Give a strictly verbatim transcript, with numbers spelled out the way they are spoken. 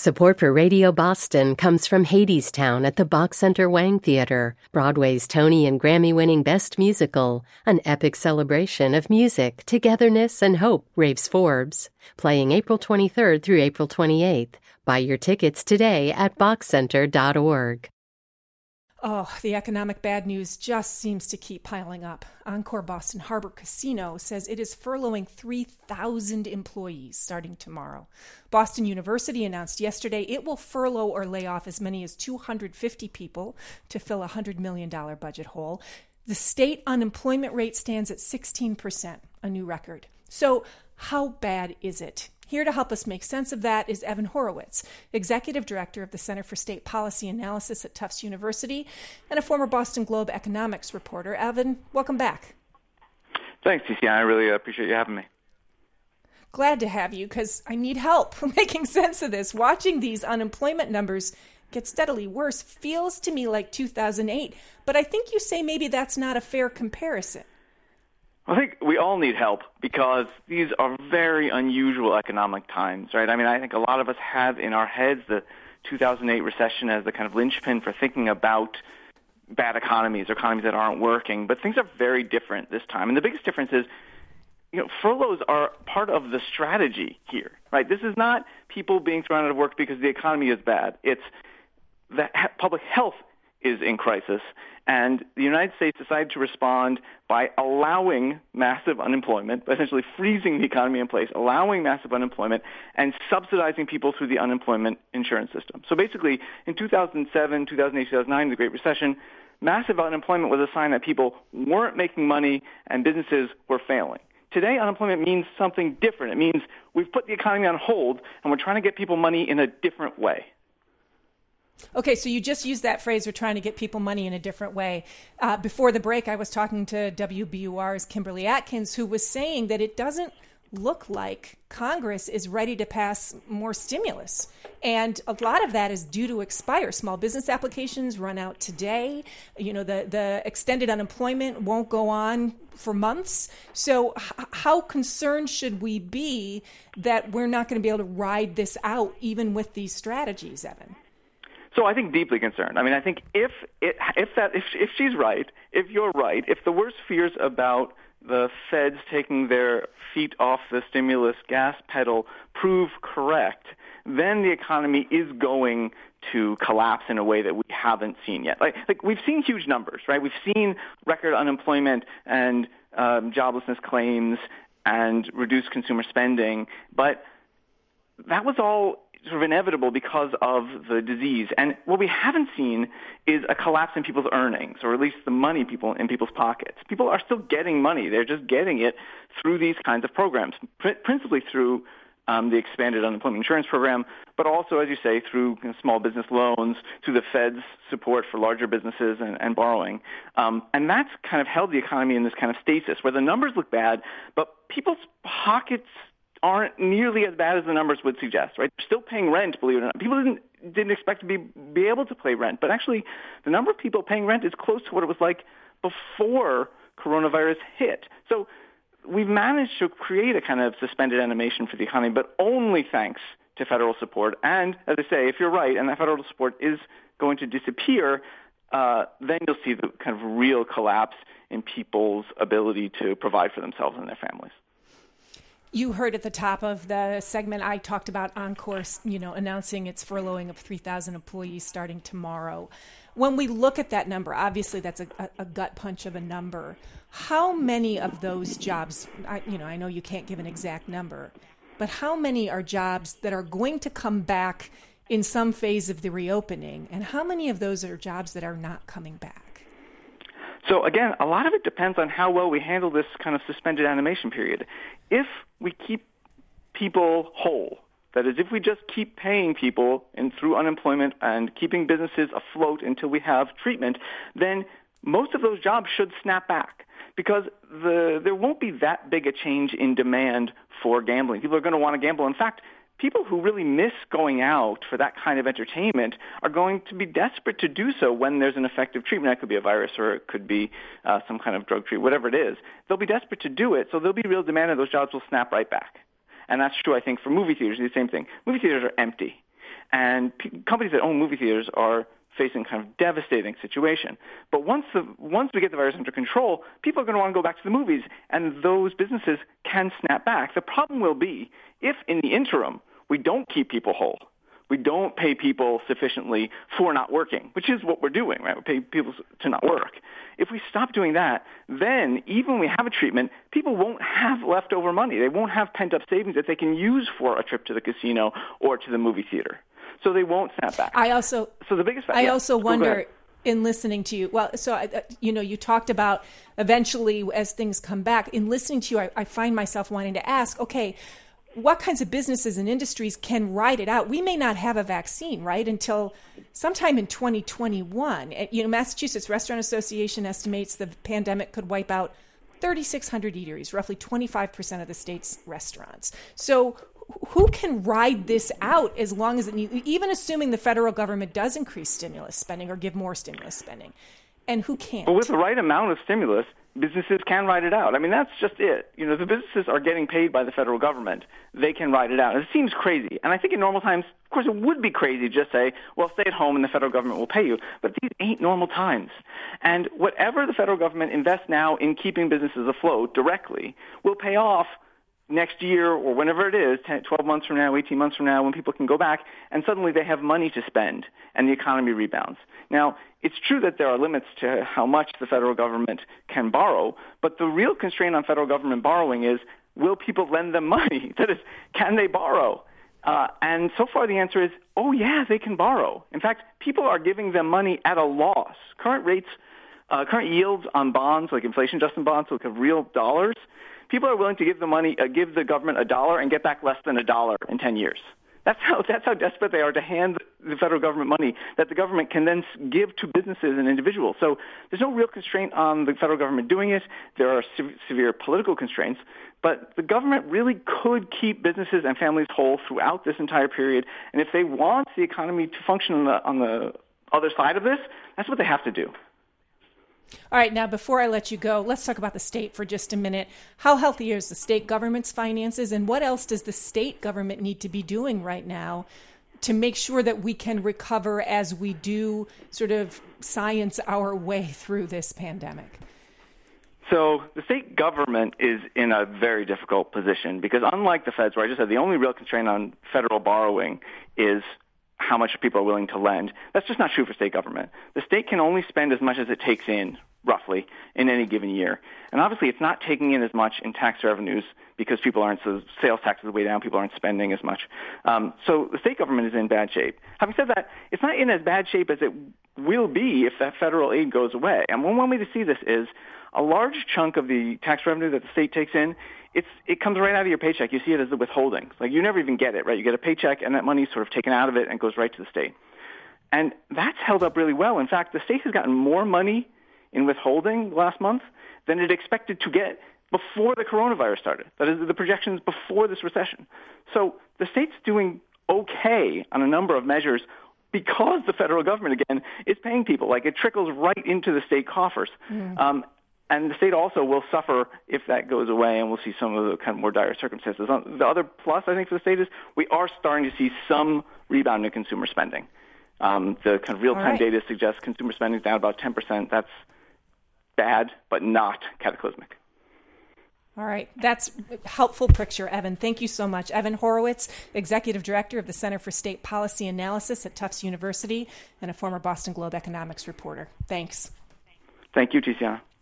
Support for Radio Boston comes from Hadestown at the Bach Center Wang Theater, Broadway's Tony and Grammy-winning Best Musical, an epic celebration of music, togetherness, and hope, raves Forbes. Playing April twenty-third through April twenty-eighth. Buy your tickets today at bach center dot org. Oh, the economic bad news just seems to keep piling up. Encore Boston Harbor Casino says it is furloughing three thousand employees starting tomorrow. Boston University announced yesterday it will furlough or lay off as many as two hundred fifty people to fill a one hundred million dollars budget hole. The state unemployment rate stands at sixteen percent, a new record. So how bad is it? Here to help us make sense of that is Evan Horowitz, Executive Director of the Center for State Policy Analysis at Tufts University and a former Boston Globe economics reporter. Evan, welcome back. Thanks, T C. I really appreciate you having me. Glad to have you because I need help making sense of this. Watching these unemployment numbers get steadily worse feels to me like two thousand eight, but I think you say maybe that's not a fair comparison. I think we all need help because these are very unusual economic times, right? I mean, I think a lot of us have in our heads the two thousand eight recession as the kind of linchpin for thinking about bad economies or economies that aren't working, but things are very different this time. And the biggest difference is, you know, furloughs are part of the strategy here, right? This is not people being thrown out of work because the economy is bad. It's that public health is in crisis. And the United States decided to respond by allowing massive unemployment, by essentially freezing the economy in place, allowing massive unemployment, and subsidizing people through the unemployment insurance system. So basically, in two thousand seven, two thousand eight, two thousand nine, the Great Recession, massive unemployment was a sign that people weren't making money and businesses were failing. Today, unemployment means something different. It means we've put the economy on hold, and we're trying to get people money in a different way. Okay, so you just used that phrase, we're trying to get people money in a different way. Uh, before the break, I was talking to W B U R's Kimberly Atkins, who was saying that it doesn't look like Congress is ready to pass more stimulus. And a lot of that is due to expire. Small business applications run out today. You know, the, the extended unemployment won't go on for months. So h- how concerned should we be that we're not going to be able to ride this out even with these strategies, Evan? So I think deeply concerned. I mean, I think if it, if that if if she's right, if you're right, if the worst fears about the feds taking their feet off the stimulus gas pedal prove correct, then the economy is going to collapse in a way that we haven't seen yet. Like, like we've seen huge numbers, right? We've seen record unemployment and um, joblessness claims and reduced consumer spending, but that was all sort of inevitable because of the disease. And what we haven't seen is a collapse in people's earnings, or at least the money people in people's pockets. People are still getting money. They're just getting it through these kinds of programs, pr- principally through um, the expanded unemployment insurance program, but also, as you say, through you know, small business loans, through the Fed's support for larger businesses and, and borrowing. Um, and that's kind of held the economy in this kind of stasis where the numbers look bad, but people's pockets aren't nearly as bad as the numbers would suggest, right? They're still paying rent, believe it or not. People didn't didn't expect to be be able to pay rent, but actually the number of people paying rent is close to what it was like before coronavirus hit. So we've managed to create a kind of suspended animation for the economy, but only thanks to federal support. And as I say, if you're right, and that federal support is going to disappear, uh, then you'll see the kind of real collapse in people's ability to provide for themselves and their families. You heard at the top of the segment, I talked about Encore, you know, announcing its furloughing of three thousand employees starting tomorrow. When we look at that number, obviously that's a, a, a gut punch of a number. How many of those jobs, I, you know, I know you can't give an exact number, but how many are jobs that are going to come back in some phase of the reopening? And how many of those are jobs that are not coming back? So again, a lot of it depends on how well we handle this kind of suspended animation period. If we keep people whole, that is, if we just keep paying people and through unemployment and keeping businesses afloat until we have treatment, then most of those jobs should snap back because the, there won't be that big a change in demand for gambling. People are going to want to gamble. In fact, people who really miss going out for that kind of entertainment are going to be desperate to do so when there's an effective treatment. That could be a virus or it could be uh, some kind of drug treatment, whatever it is. They'll be desperate to do it, so there'll be real demand and those jobs will snap right back. And that's true, I think, for movie theaters. The same thing. Movie theaters are empty. and p- companies that own movie theaters are facing kind of devastating situation. But once the once we get the virus under control, people are going to want to go back to the movies, and those businesses can snap back. The problem will be if in the interim we don't keep people whole, we don't pay people sufficiently for not working, which is what we're doing, right? We pay people to not work. If we stop doing that, then even when we have a treatment, people won't have leftover money. They won't have pent-up savings that they can use for a trip to the casino or to the movie theater. So they won't snap back. I also, so the biggest. I yeah, also wonder, in listening to you, well, so uh, you know, you talked about eventually as things come back. In listening to you, I, I find myself wanting to ask, okay, what kinds of businesses and industries can ride it out? We may not have a vaccine, right, until sometime in twenty twenty-one. You know, Massachusetts Restaurant Association estimates the pandemic could wipe out thirty-six hundred eateries, roughly twenty-five percent of the state's restaurants. So who can ride this out as long as it needs, even assuming the federal government does increase stimulus spending or give more stimulus spending? And who can't? But with the right amount of stimulus, businesses can ride it out. I mean, that's just it. You know, the businesses are getting paid by the federal government. They can ride it out. It seems crazy. And I think in normal times, of course, it would be crazy to just say, well, stay at home and the federal government will pay you. But these ain't normal times. And whatever the federal government invests now in keeping businesses afloat directly will pay off next year or whenever it is, ten, twelve months from now, eighteen months from now, when people can go back and suddenly they have money to spend and the economy rebounds. Now, it's true that there are limits to how much the federal government can borrow, but the real constraint on federal government borrowing is, will people lend them money? That is, can they borrow? Uh, and so far the answer is, oh yeah, they can borrow. In fact, people are giving them money at a loss. Current rates, uh, current yields on bonds, like inflation-adjusted bonds, like of real dollars, people are willing to give the money, uh, give the government a dollar and get back less than a dollar in ten years. That's how that's how desperate they are to hand the federal government money that the government can then give to businesses and individuals. So there's no real constraint on the federal government doing it. There are se- severe political constraints, but the government really could keep businesses and families whole throughout this entire period. And if they want the economy to function on the, on the other side of this, that's what they have to do. All right, now before I let you go, let's talk about the state for just a minute. How healthy is the state government's finances, and what else does the state government need to be doing right now to make sure that we can recover as we do sort of science our way through this pandemic? So the state government is in a very difficult position because unlike the feds, where I just said the only real constraint on federal borrowing is how much people are willing to lend. That's just not true for state government. The state can only spend as much as it takes in, roughly, in any given year. And obviously it's not taking in as much in tax revenues because people aren't, so sales taxes are way down, people aren't spending as much. Um, so the state government is in bad shape. Having said that, it's not in as bad shape as it will be if that federal aid goes away. And one way to see this is a large chunk of the tax revenue that the state takes in, it's it comes right out of your paycheck. You see it as the withholdings. Like you never even get it, right? You get a paycheck and that money's sort of taken out of it and goes right to the state. And that's held up really well. In fact, the state has gotten more money in withholding last month than it expected to get before the coronavirus started. That is the projections before this recession. So the state's doing okay on a number of measures because the federal government, again, is paying people. Like it trickles right into the state coffers. Mm. Um, And the state also will suffer if that goes away, and we'll see some of the kind of more dire circumstances. The other plus, I think, for the state is we are starting to see some rebound in consumer spending. Um, the kind of real-time right. data suggests consumer spending is down about ten percent. That's bad, but not cataclysmic. All right. That's a helpful picture, Evan. Thank you so much. Evan Horowitz, Executive Director of the Center for State Policy Analysis at Tufts University and a former Boston Globe economics reporter. Thanks. Thank you, Tiziana.